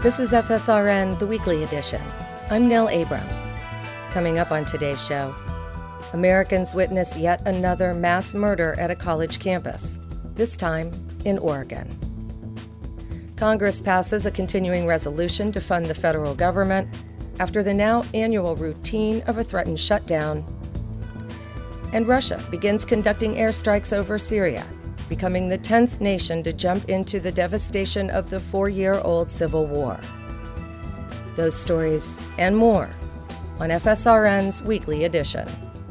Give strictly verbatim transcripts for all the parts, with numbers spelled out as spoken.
This is F S R N, the weekly edition. I'm Nell Abram. Coming up on today's show, Americans witness yet another mass murder at a college campus, this time in Oregon. Congress passes a continuing resolution to fund the federal government after the now annual routine of a threatened shutdown. And Russia begins conducting airstrikes over Syria, becoming the tenth nation to jump into the devastation of the four-year-old civil war. Those stories and more on F S R N's weekly edition.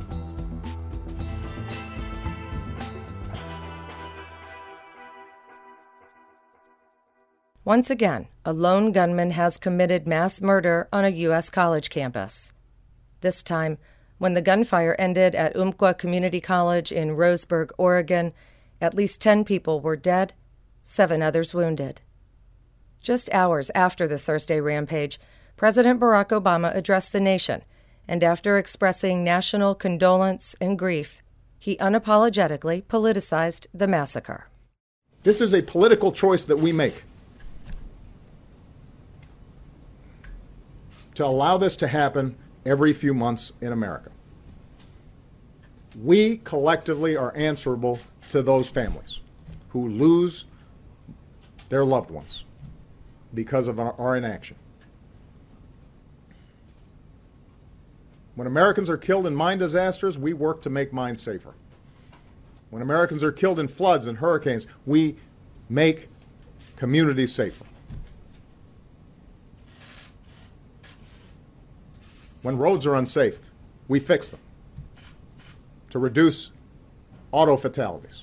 Once again, a lone gunman has committed mass murder on a U S college campus. This time, when the gunfire ended at Umpqua Community College in Roseburg, Oregon, at least ten people were dead, seven others wounded. Just hours after the Thursday rampage, President Barack Obama addressed the nation, and after expressing national condolence and grief, he unapologetically politicized the massacre. This is a political choice that we make. To allow this to happen every few months in America. We collectively are answerable to those families who lose their loved ones because of our, our inaction. When Americans are killed in mine disasters, we work to make mines safer. When Americans are killed in floods and hurricanes, we make communities safer. When roads are unsafe, we fix them to reduce auto fatalities.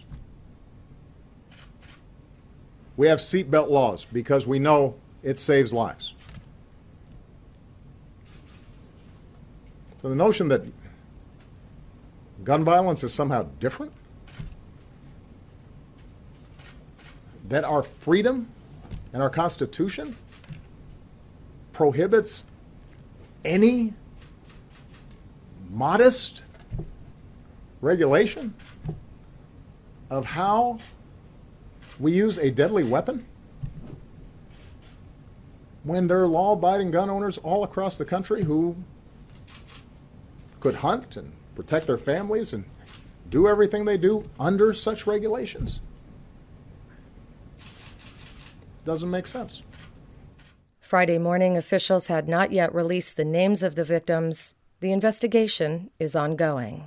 We have seatbelt laws because we know it saves lives. So the notion that gun violence is somehow different, that our freedom and our Constitution prohibits any modest regulation of how we use a deadly weapon when there are law-abiding gun owners all across the country who could hunt and protect their families and do everything they do under such regulations. Doesn't make sense. Friday morning, officials had not yet released the names of the victims. The investigation is ongoing.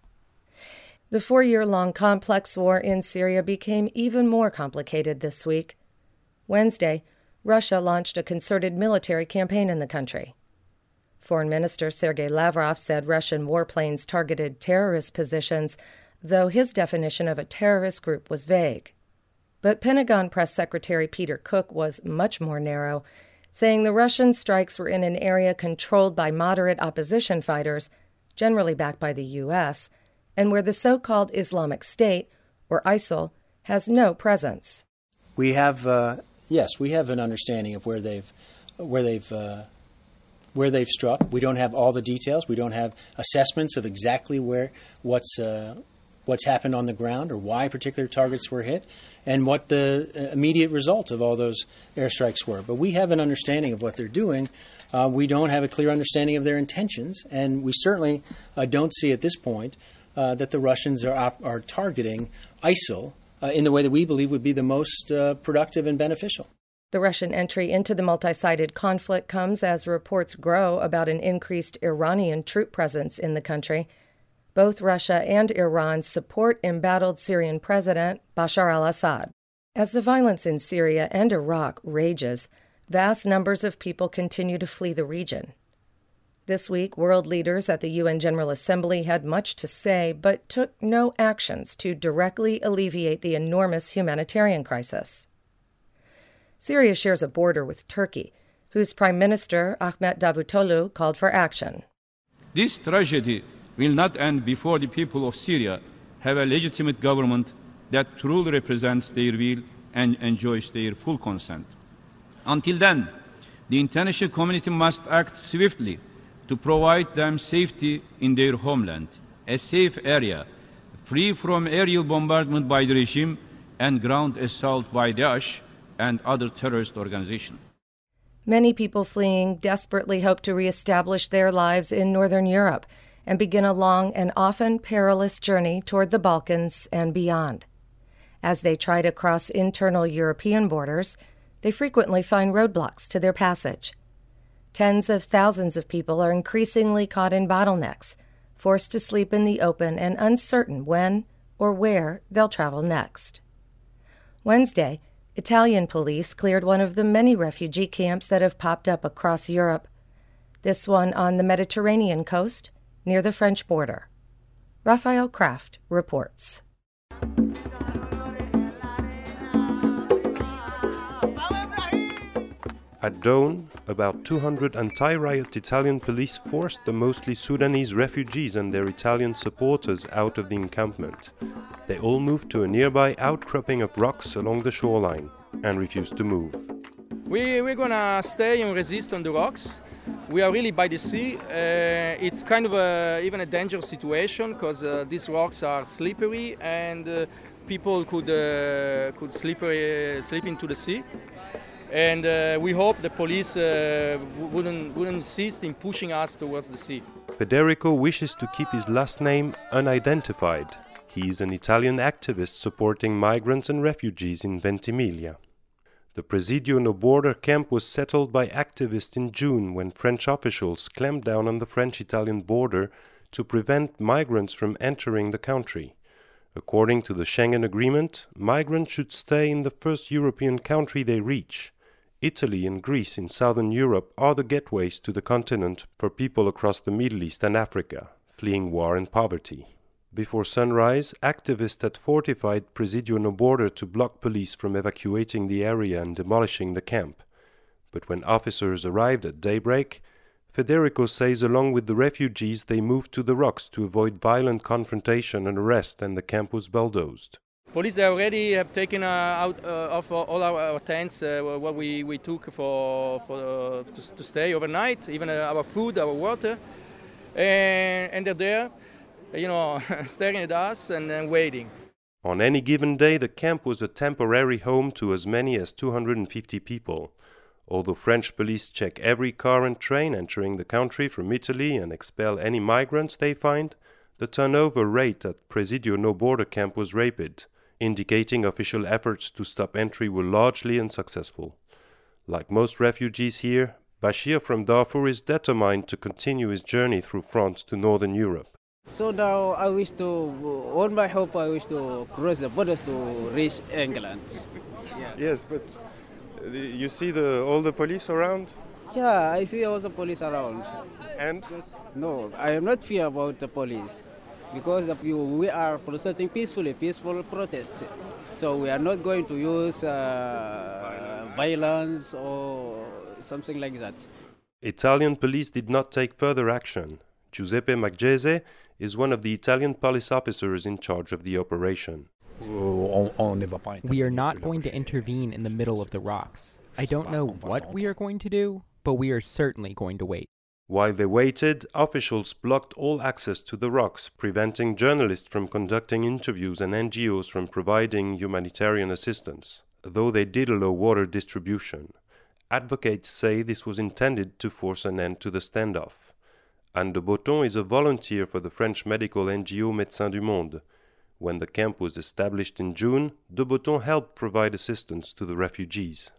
The four-year-long complex war in Syria became even more complicated this week. Wednesday, Russia launched a concerted military campaign in the country. Foreign Minister Sergei Lavrov said Russian warplanes targeted terrorist positions, though his definition of a terrorist group was vague. But Pentagon Press Secretary Peter Cook was much more narrow, saying the Russian strikes were in an area controlled by moderate opposition fighters, generally backed by the U S, and where the so-called Islamic State, or ISIL, has no presence. We have, uh, yes, we have an understanding of where they've, where they've, uh, where they've struck. We don't have all the details. We don't have assessments of exactly where what's uh, what's happened on the ground or why particular targets were hit, and what the immediate result of all those airstrikes were. But we have an understanding of what they're doing. Uh, we don't have a clear understanding of their intentions, and we certainly uh, don't see at this point uh, that the Russians are op- are targeting ISIL uh, in the way that we believe would be the most uh, productive and beneficial. The Russian entry into the multi-sided conflict comes as reports grow about an increased Iranian troop presence in the country. Both Russia and Iran support embattled Syrian President Bashar al-Assad. As the violence in Syria and Iraq rages, vast numbers of people continue to flee the region. This week, world leaders at the U N General Assembly had much to say, but took no actions to directly alleviate the enormous humanitarian crisis. Syria shares a border with Turkey, whose Prime Minister, Ahmet Davutoglu, called for action. This tragedy will not end before the people of Syria have a legitimate government that truly represents their will and enjoys their full consent. Until then, the international community must act swiftly to provide them safety in their homeland, a safe area, free from aerial bombardment by the regime and ground assault by Daesh and other terrorist organizations. Many people fleeing desperately hope to reestablish their lives in Northern Europe and begin a long and often perilous journey toward the Balkans and beyond. As they try to cross internal European borders, they frequently find roadblocks to their passage. Tens of thousands of people are increasingly caught in bottlenecks, forced to sleep in the open and uncertain when or where they'll travel next. Wednesday, Italian police cleared one of the many refugee camps that have popped up across Europe, this one on the Mediterranean coast near the French border. Raphael Kraft reports. At dawn, about two hundred anti-riot Italian police forced the mostly Sudanese refugees and their Italian supporters out of the encampment. They all moved to a nearby outcropping of rocks along the shoreline and refused to move. We, we're gonna stay and resist on the rocks. We are really by the sea. Uh, it's kind of a, even a dangerous situation because uh, these rocks are slippery and uh, people could, uh, could slip, uh, slip into the sea. And uh, we hope the police uh, wouldn't, wouldn't insist in pushing us towards the sea. Federico wishes to keep his last name unidentified. He is an Italian activist supporting migrants and refugees in Ventimiglia. The Presidio no Border camp was settled by activists in June when French officials clamped down on the French-Italian border to prevent migrants from entering the country. According to the Schengen Agreement, migrants should stay in the first European country they reach. Italy and Greece in southern Europe are the gateways to the continent for people across the Middle East and Africa, fleeing war and poverty. Before sunrise, activists had fortified Presidio no Border to block police from evacuating the area and demolishing the camp. But when officers arrived at daybreak, Federico says along with the refugees they moved to the rocks to avoid violent confrontation and arrest, and the camp was bulldozed. Police they already have taken uh, out uh, of all our, our tents, uh, what we, we took for, for uh, to, to stay overnight, even uh, our food, our water, and, and they're there, you know, staring at us and, and waiting. On any given day, the camp was a temporary home to as many as two hundred fifty people. Although French police check every car and train entering the country from Italy and expel any migrants they find, the turnover rate at Presidio no Border camp was rapid, indicating official efforts to stop entry were largely unsuccessful. Like most refugees here, Bashir from Darfur is determined to continue his journey through France to northern Europe. So now I wish to, on my hope, I wish to cross the borders to reach England. Yeah. Yes, but you see the all the police around? Yeah, I see all the police around. And? No, I am not fear about the police because of you, we are protesting peacefully, peaceful protest. So we are not going to use uh, violence or something like that. Italian police did not take further action. Giuseppe Maggese is one of the Italian police officers in charge of the operation. We are not going to intervene in the middle of the rocks. I don't know what we are going to do, but we are certainly going to wait. While they waited, officials blocked all access to the rocks, preventing journalists from conducting interviews and N G Os from providing humanitarian assistance, though they did allow water distribution. Advocates say this was intended to force an end to the standoff. Anne de Botton is a volunteer for the French medical N G O Médecins du Monde. When the camp was established in June, de Botton helped provide assistance to the refugees.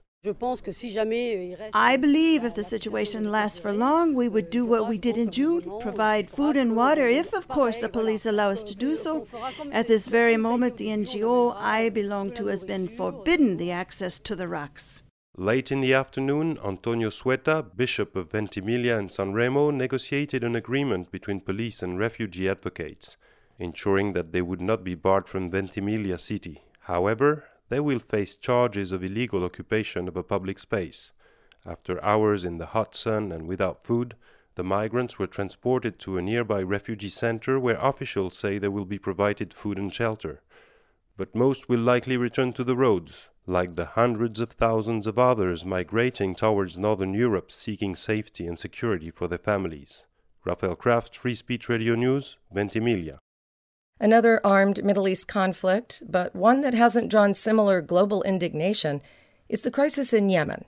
I believe if the situation lasts for long, we would do what we did in June, provide food and water if, of course, the police allow us to do so. At this very moment, the N G O I belong to has been forbidden the access to the rocks. Late in the afternoon, Antonio Sueta, Bishop of Ventimiglia and San Remo, negotiated an agreement between police and refugee advocates, ensuring that they would not be barred from Ventimiglia city. However, they will face charges of illegal occupation of a public space. After hours in the hot sun and without food, the migrants were transported to a nearby refugee center where officials say they will be provided food and shelter. But most will likely return to the roads, like the hundreds of thousands of others migrating towards northern Europe seeking safety and security for their families. Raphael Kraft, Free Speech Radio News, Ventimiglia. Another armed Middle East conflict, but one that hasn't drawn similar global indignation, is the crisis in Yemen,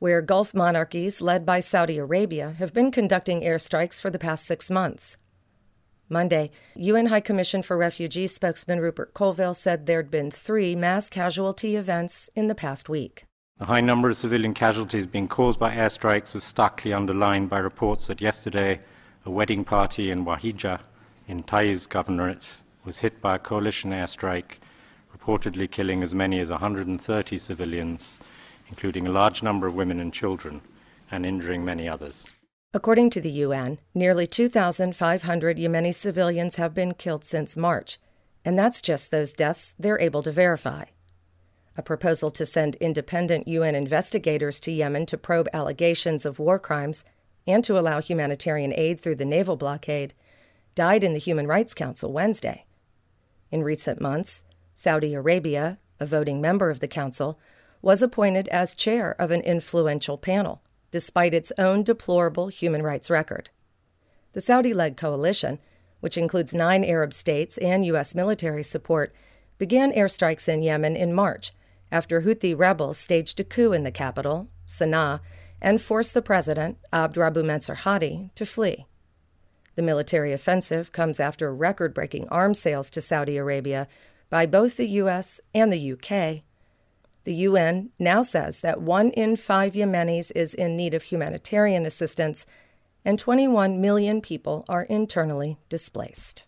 where Gulf monarchies led by Saudi Arabia have been conducting airstrikes for the past six months. Monday, U N High Commission for Refugees spokesman Rupert Colville said there'd been three mass casualty events in the past week. The high number of civilian casualties being caused by airstrikes was starkly underlined by reports that yesterday a wedding party in Wahija, in Taiz Governorate, was hit by a coalition airstrike, reportedly killing as many as one hundred thirty civilians, including a large number of women and children, and injuring many others. According to the U N, nearly two thousand five hundred Yemeni civilians have been killed since March, and that's just those deaths they're able to verify. A proposal to send independent U N investigators to Yemen to probe allegations of war crimes and to allow humanitarian aid through the naval blockade died in the Human Rights Council Wednesday. In recent months, Saudi Arabia, a voting member of the council, was appointed as chair of an influential panel, despite its own deplorable human rights record. The Saudi-led coalition, which includes nine Arab states and U S military support, began airstrikes in Yemen in March after Houthi rebels staged a coup in the capital, Sana'a, and forced the president, Abd Rabbu Mansur Hadi, to flee. The military offensive comes after record-breaking arms sales to Saudi Arabia by both the U S and the U K. The U N now says that one in five Yemenis is in need of humanitarian assistance, and twenty-one million people are internally displaced.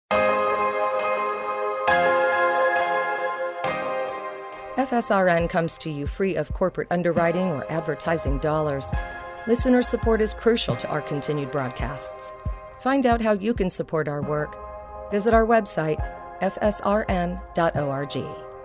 F S R N comes to you free of corporate underwriting or advertising dollars. Listener support is crucial to our continued broadcasts. Find out how you can support our work. Visit our website, f s r n dot org.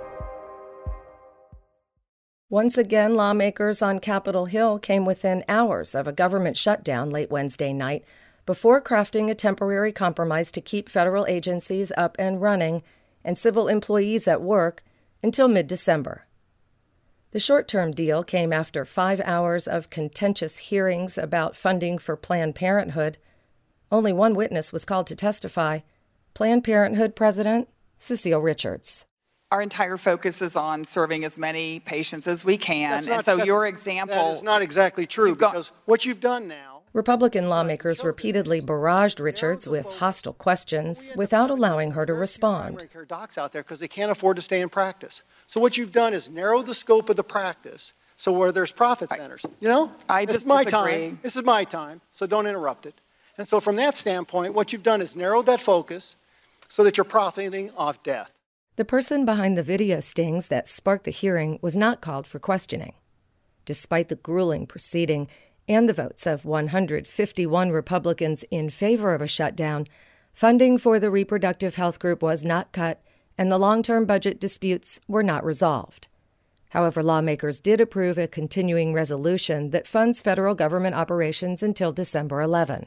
Once again, lawmakers on Capitol Hill came within hours of a government shutdown late Wednesday night before crafting a temporary compromise to keep federal agencies up and running and civil employees at work until mid-December. The short-term deal came after five hours of contentious hearings about funding for Planned Parenthood. Only one witness was called to testify, Planned Parenthood President Cecile Richards. Our entire focus is on serving as many patients as we can. That's not, and so your example... That is not exactly true, because what you've done now... Republican lawmakers repeatedly barraged Richards with hostile questions without allowing her to respond. Primary care docs out there because they can't afford to stay in practice. So what you've done is narrow the scope of the practice so where there's profit centers. You know? I this just is my disagree. time. This is my time, so don't interrupt it. And so from that standpoint, what you've done is narrowed that focus so that you're profiting off death. The person behind the video stings that sparked the hearing was not called for questioning. Despite the grueling proceeding and the votes of one hundred fifty-one Republicans in favor of a shutdown, funding for the reproductive health group was not cut and the long-term budget disputes were not resolved. However, lawmakers did approve a continuing resolution that funds federal government operations until December eleventh.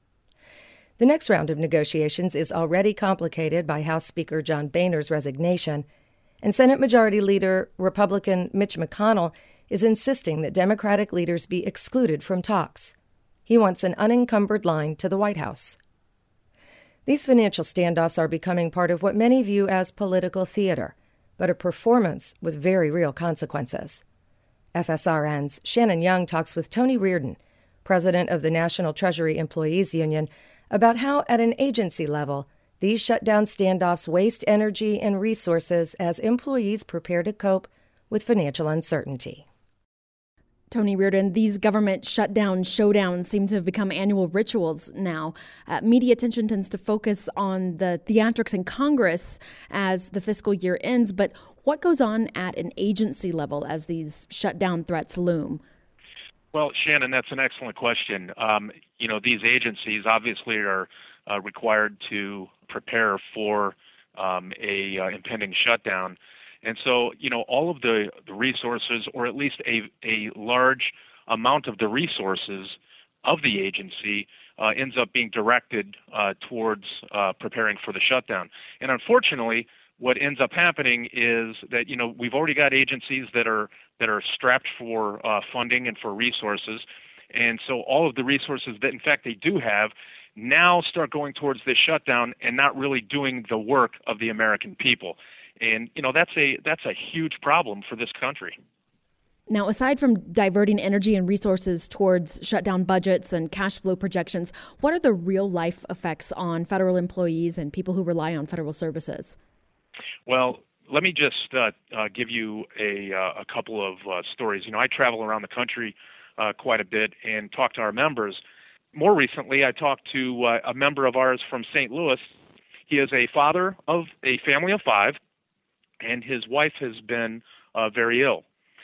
The next round of negotiations is already complicated by House Speaker John Boehner's resignation, and Senate Majority Leader Republican Mitch McConnell is insisting that Democratic leaders be excluded from talks. He wants an unencumbered line to the White House. These financial standoffs are becoming part of what many view as political theater, but a performance with very real consequences. F S R N's Shannon Young talks with Tony Reardon, president of the National Treasury Employees Union, about how, at an agency level, these shutdown standoffs waste energy and resources as employees prepare to cope with financial uncertainty. Tony Reardon, these government shutdown showdowns seem to have become annual rituals now. Uh, media attention tends to focus on the theatrics in Congress as the fiscal year ends, but what goes on at an agency level as these shutdown threats loom? Well, Shannon, that's an excellent question. Um, you know, these agencies obviously are uh, required to prepare for um, a uh, impending shutdown. And so, you know, all of the, the resources, or at least a, a large amount of the resources of the agency uh, ends up being directed uh, towards uh, preparing for the shutdown. And unfortunately, what ends up happening is that, you know, we've already got agencies that are that are strapped for uh, funding and for resources. And so all of the resources that, in fact, they do have now start going towards this shutdown and not really doing the work of the American people. And, you know, that's a that's a huge problem for this country. Now, aside from diverting energy and resources towards shutdown budgets and cash flow projections, what are the real-life effects on federal employees and people who rely on federal services? Well, let me just uh, uh, give you a, uh, a couple of uh, stories. You know, I travel around the country uh, quite a bit and talk to our members. More recently, I talked to uh, a member of ours from Saint Louis. He is a father of a family of five, and his wife has been uh, very ill.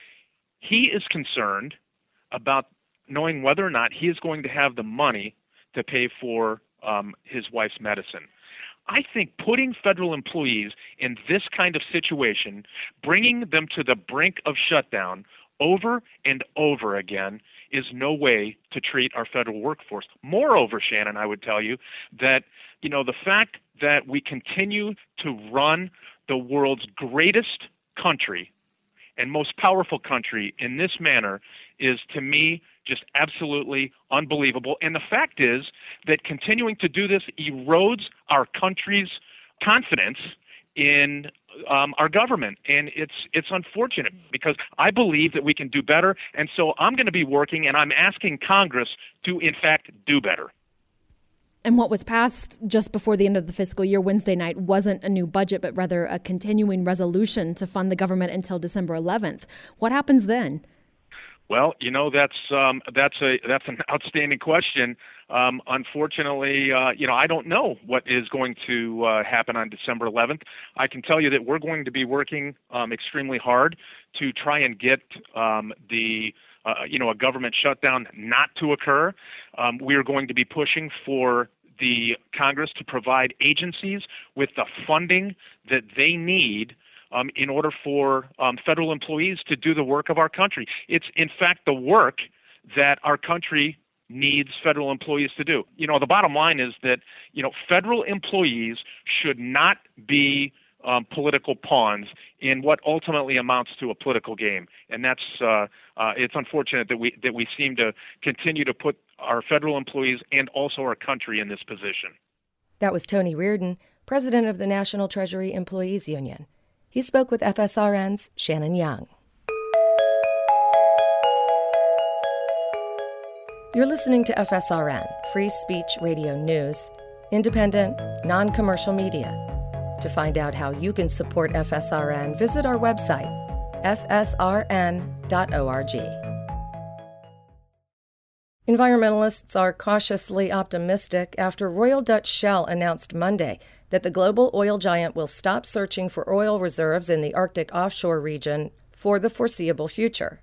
He is concerned about knowing whether or not he is going to have the money to pay for um, his wife's medicine. I think putting federal employees in this kind of situation, bringing them to the brink of shutdown over and over again, is no way to treat our federal workforce. Moreover, Shannon, I would tell you that, you know, the fact that we continue to run the world's greatest country and most powerful country in this manner is, to me, just absolutely unbelievable. And the fact is that continuing to do this erodes our country's confidence in um, our government. And it's it's unfortunate because I believe that we can do better. And so I'm going to be working, and I'm asking Congress to, in fact, do better. And what was passed just before the end of the fiscal year Wednesday night wasn't a new budget, but rather a continuing resolution to fund the government until December eleventh. What happens then? Well, you know, that's um, that's a that's an outstanding question. Um, unfortunately, uh, you know, I don't know what is going to uh, happen on December eleventh. I can tell you that we're going to be working um, extremely hard to try and get um, the Uh, you know, a government shutdown not to occur. Um, we are going to be pushing for the Congress to provide agencies with the funding that they need um, in order for um, federal employees to do the work of our country. It's, in fact, the work that our country needs federal employees to do. You know, the bottom line is that, you know, federal employees should not be Um, political pawns in what ultimately amounts to a political game, and that's uh, uh, it's unfortunate that we that we seem to continue to put our federal employees and also our country in this position. That was Tony Reardon, president of the National Treasury Employees Union. He spoke with F S R N's Shannon Young. You're listening to F S R N, Free Speech Radio News, independent, non-commercial media. To find out how you can support F S R N, visit our website, f s r n dot org. Environmentalists are cautiously optimistic after Royal Dutch Shell announced Monday that the global oil giant will stop searching for oil reserves in the Arctic offshore region for the foreseeable future.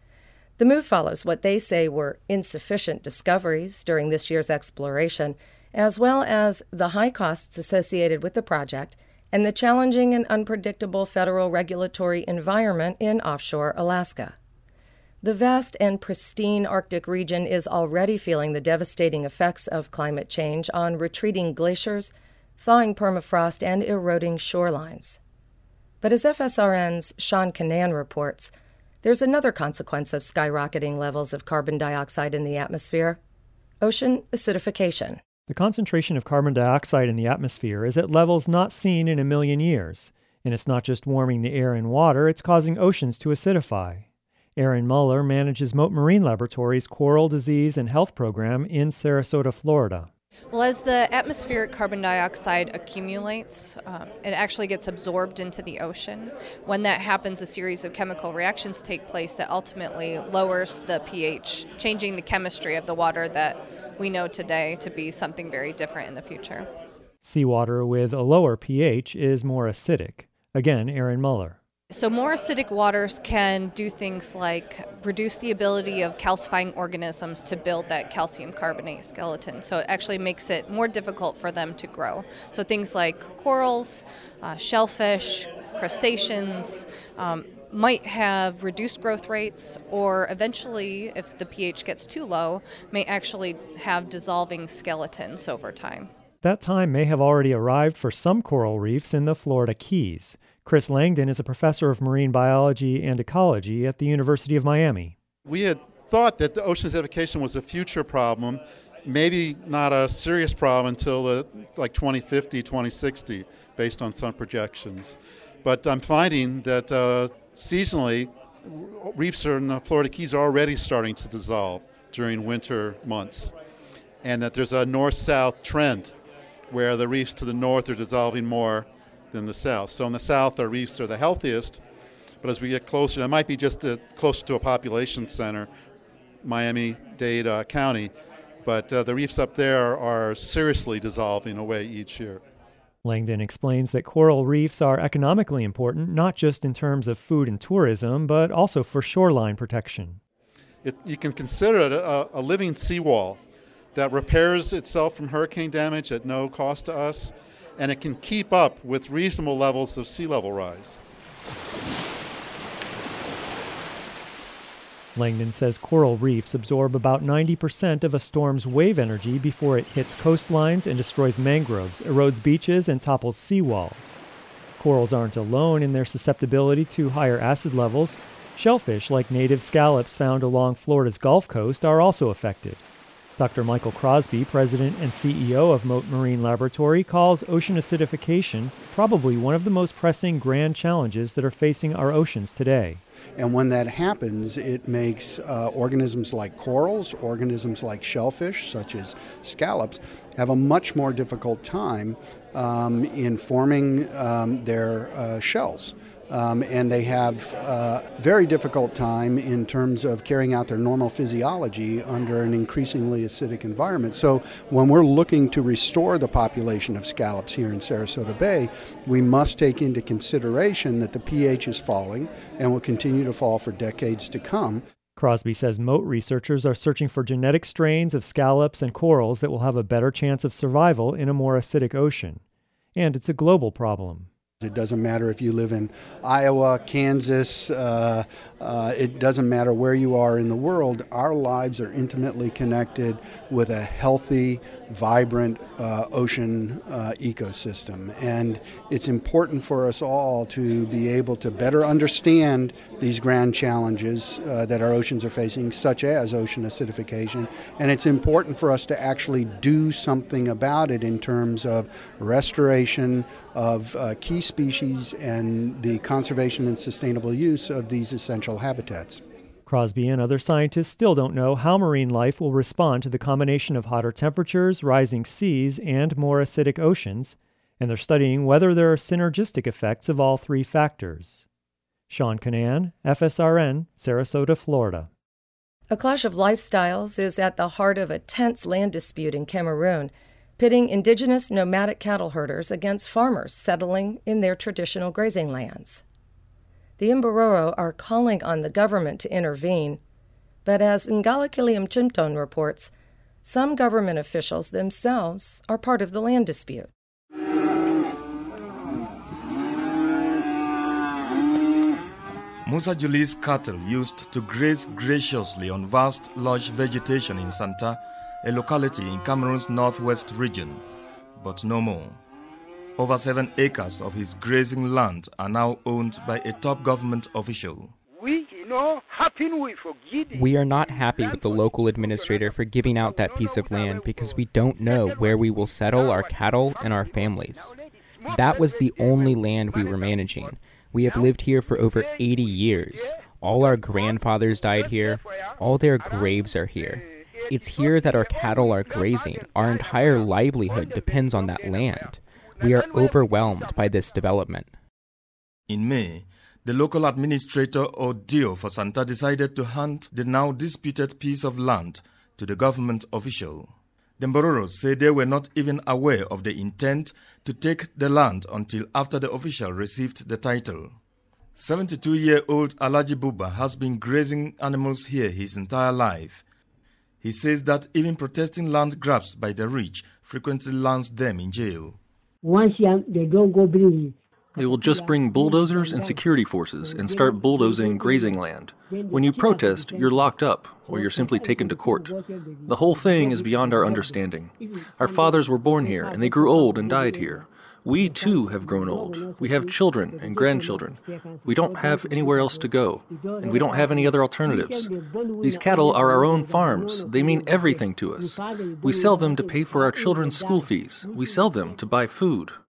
The move follows what they say were insufficient discoveries during this year's exploration, as well as the high costs associated with the project and the challenging and unpredictable federal regulatory environment in offshore Alaska. The vast and pristine Arctic region is already feeling the devastating effects of climate change on retreating glaciers, thawing permafrost, and eroding shorelines. But as F S R N's Sean Kinane reports, there's another consequence of skyrocketing levels of carbon dioxide in the atmosphere: ocean acidification. The concentration of carbon dioxide in the atmosphere is at levels not seen in a million years, and it's not just warming the air and water, it's causing oceans to acidify. Aaron Muller manages Mote Marine Laboratory's Coral Disease and Health Program in Sarasota, Florida. Well, as the atmospheric carbon dioxide accumulates, um, it actually gets absorbed into the ocean. When that happens, a series of chemical reactions take place that ultimately lowers the pH, changing the chemistry of the water that we know today to be something very different in the future. Seawater with a lower pH is more acidic. Again, Aaron Muller. So more acidic waters can do things like reduce the ability of calcifying organisms to build that calcium carbonate skeleton. So it actually makes it more difficult for them to grow. So things like corals, uh, shellfish, crustaceans um, might have reduced growth rates, or eventually, if the pH gets too low, may actually have dissolving skeletons over time. That time may have already arrived for some coral reefs in the Florida Keys. Chris Langdon is a professor of marine biology and ecology at the University of Miami. We had thought that the ocean acidification was a future problem, maybe not a serious problem until uh, like twenty fifty, twenty sixty, based on some projections. But I'm finding that uh, seasonally, reefs are in the Florida Keys are already starting to dissolve during winter months, and that there's a north-south trend where the reefs to the north are dissolving more than the south. So in the south, our reefs are the healthiest, but as we get closer, it might be just a, closer to a population center, Miami-Dade uh, County, but uh, the reefs up there are seriously dissolving away each year. Langdon explains that coral reefs are economically important, not just in terms of food and tourism, but also for shoreline protection. It, you can consider it a, a living seawall that repairs itself from hurricane damage at no cost to us, and it can keep up with reasonable levels of sea level rise. Langdon says coral reefs absorb about ninety percent of a storm's wave energy before it hits coastlines and destroys mangroves, erodes beaches, and topples seawalls. Corals aren't alone in their susceptibility to higher acid levels. Shellfish, like native scallops found along Florida's Gulf Coast, are also affected. Doctor Michael Crosby, president and C E O of Mote Marine Laboratory, calls ocean acidification probably one of the most pressing grand challenges that are facing our oceans today. And when that happens, it makes uh, organisms like corals, organisms like shellfish, such as scallops, have a much more difficult time um, in forming um, their uh, shells. Um, and they have a very difficult time in terms of carrying out their normal physiology under an increasingly acidic environment. So when we're looking to restore the population of scallops here in Sarasota Bay, we must take into consideration that the pH is falling and will continue to fall for decades to come. Crosby says Mote researchers are searching for genetic strains of scallops and corals that will have a better chance of survival in a more acidic ocean. And it's a global problem. It doesn't matter if you live in Iowa, Kansas, uh, uh, it doesn't matter where you are in the world. Our lives are intimately connected with a healthy, vibrant uh, ocean uh, ecosystem. And it's important for us all to be able to better understand these grand challenges uh, that our oceans are facing, such as ocean acidification. And it's important for us to actually do something about it in terms of restoration of uh, key species and the conservation and sustainable use of these essential habitats. Crosby and other scientists still don't know how marine life will respond to the combination of hotter temperatures, rising seas, and more acidic oceans, and they're studying whether there are synergistic effects of all three factors. Sean Canan, F S R N, Sarasota, Florida. A clash of lifestyles is at the heart of a tense land dispute in Cameroon, pitting indigenous nomadic cattle herders against farmers settling in their traditional grazing lands. The Imbororo are calling on the government to intervene, but as Ngala Kilium Chimton reports, some government officials themselves are part of the land dispute. Musa Juli's cattle used to graze graciously on vast, lush vegetation in Santa, a locality in Cameroon's northwest region, but no more. Over seven acres of his grazing land are now owned by a top government official. We are not happy with the local administrator for giving out that piece of land because we don't know where we will settle our cattle and our families. That was the only land we were managing. We have lived here for over eighty years. All our grandfathers died here. All their graves are here. It's here that our cattle are grazing. Our entire livelihood depends on that land. We are overwhelmed by this development. In May, the local administrator Odio for Santa decided to hand the now disputed piece of land to the government official. The Mbororos say they were not even aware of the intent to take the land until after the official received the title. seventy-two-year-old Alaji Buba has been grazing animals here his entire life. He says that even protesting land grabs by the rich frequently lands them in jail. They will just bring bulldozers and security forces and start bulldozing grazing land. When you protest, you're locked up, or you're simply taken to court. The whole thing is beyond our understanding. Our fathers were born here, and they grew old and died here. We, too, have grown old. We have children and grandchildren. We don't have anywhere else to go, and we don't have any other alternatives. These cattle are our own farms. They mean everything to us. We sell them to pay for our children's school fees. We sell them to buy food.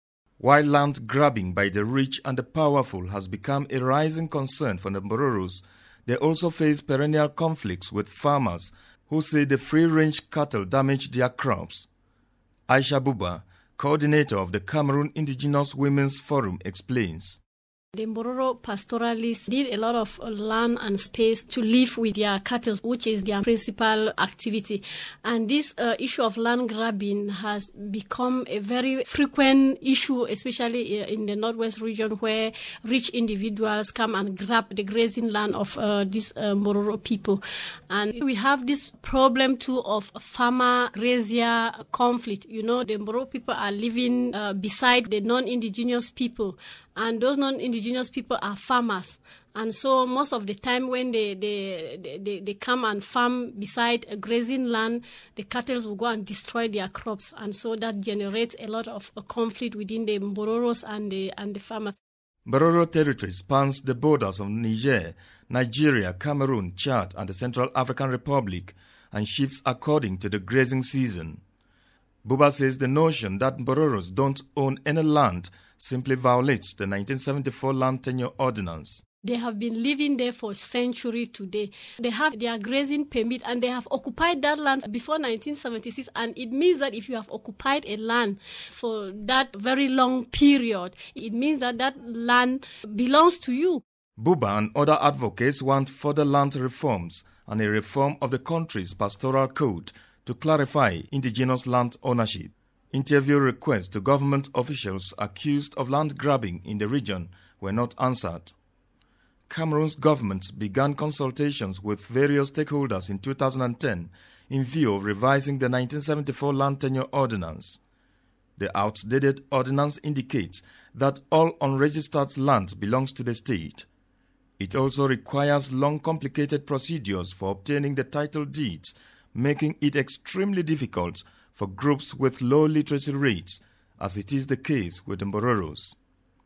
While land grabbing by the rich and the powerful has become a rising concern for the Mbororos, they also face perennial conflicts with farmers who say the free-range cattle damage their crops. Aisha Buba, coordinator of the Cameroon Indigenous Women's Forum, explains. The Mbororo pastoralists need a lot of land and space to live with their cattle, which is their principal activity. And this uh, issue of land grabbing has become a very frequent issue, especially in the Northwest region, where rich individuals come and grab the grazing land of uh, these uh, Mbororo people. And we have this problem too of farmer-grazier conflict. You know, the Mbororo people are living uh, beside the non-indigenous people. And those non-indigenous people are farmers. And so most of the time when they, they, they, they come and farm beside a grazing land, the cattle will go and destroy their crops. And so that generates a lot of a conflict within the Mbororos and the, and the farmers. Mbororo territory spans the borders of Niger, Nigeria, Cameroon, Chad, and the Central African Republic, and shifts according to the grazing season. Buba says the notion that Mbororos don't own any land simply violates the nineteen seventy-four Land Tenure Ordinance. They have been living there for centuries today. They have their grazing permit and they have occupied that land before nineteen seventy-six. And it means that if you have occupied a land for that very long period, it means that that land belongs to you. Buba and other advocates want further land reforms and a reform of the country's pastoral code to clarify indigenous land ownership. Interview requests to government officials accused of land grabbing in the region were not answered. Cameroon's government began consultations with various stakeholders in two thousand ten in view of revising the nineteen seventy-four Land Tenure Ordinance. The outdated ordinance indicates that all unregistered land belongs to the state. It also requires long, complicated procedures for obtaining the title deeds, making it extremely difficult for groups with low literacy rates, as it is the case with the Mbororos.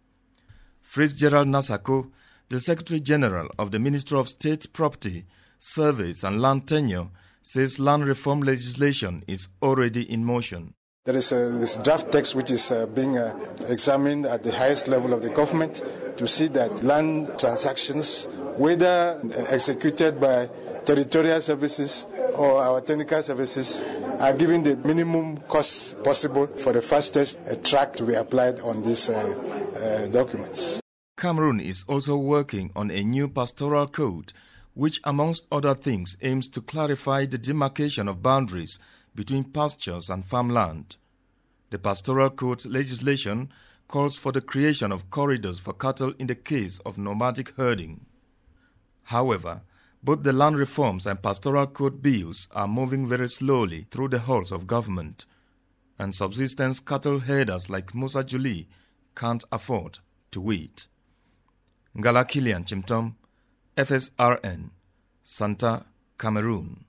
Fitzgerald Nasako, the Secretary General of the Ministry of State Property, Surveys and Land Tenure, says land reform legislation is already in motion. There is a, this draft text which is uh, being uh, examined at the highest level of the government to see that land transactions, whether executed by territorial services or our technical services, are given the minimum cost possible for the fastest uh, track to be applied on these uh, uh, documents. Cameroon is also working on a new pastoral code, which amongst other things aims to clarify the demarcation of boundaries between pastures and farmland. The pastoral code legislation calls for the creation of corridors for cattle in the case of nomadic herding. However, both the land reforms and pastoral code bills are moving very slowly through the halls of government, and subsistence cattle herders like Musa Juli can't afford to wait. Ngala Kilian Chimtom, F S R N, Santa, Cameroon.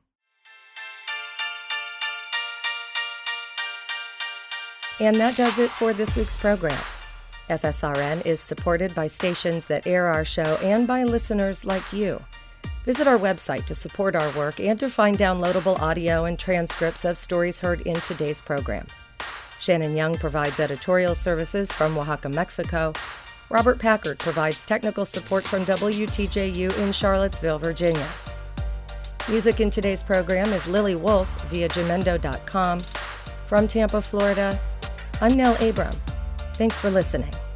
And that does it for this week's program. F S R N is supported by stations that air our show and by listeners like you. Visit our website to support our work and to find downloadable audio and transcripts of stories heard in today's program. Shannon Young provides editorial services from Oaxaca, Mexico. Robert Packard provides technical support from W T J U in Charlottesville, Virginia. Music in today's program is Lily Wolf via Jamendo dot com. From Tampa, Florida, I'm Nell Abram. Thanks for listening.